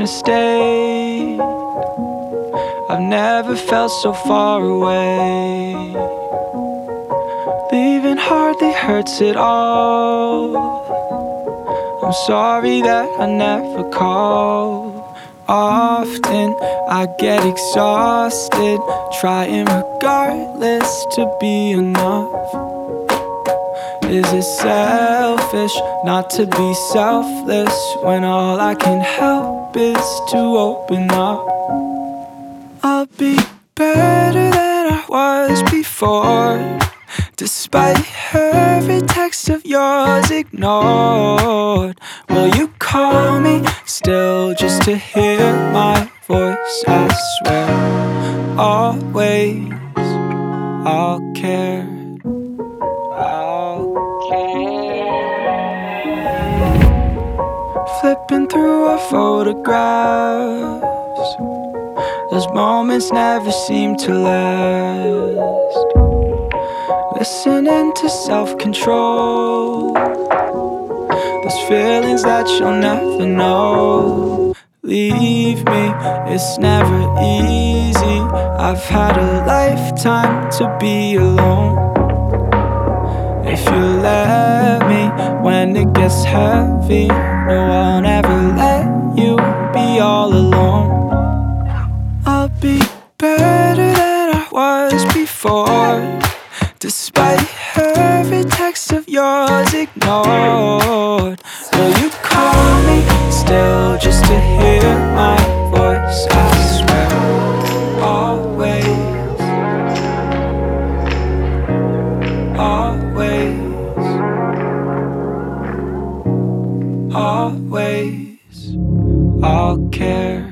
stayed. I've never felt so far away. Leaving hardly hurts at all. I'm sorry that I never called. Often I get exhausted, trying regardless to be enough. Is it selfish not to be selfless when all I can help is to open up? I'll be better than I was before, despite every text of yours ignored. Will you call me still just to hear my voice? I swear, always I'll care. I'll care. Flipping through our photographs, those moments never seem to last. Listening to self-control, those feelings that you'll never know. Leave me, it's never easy. I've had a lifetime to be alone. If you let me, when it gets heavy, no, I'll never let you be all alone. I'll be better than I was before, despite every text of yours ignored. Will you call me still just to hear my voice? I swear, always, always, always, I'll care.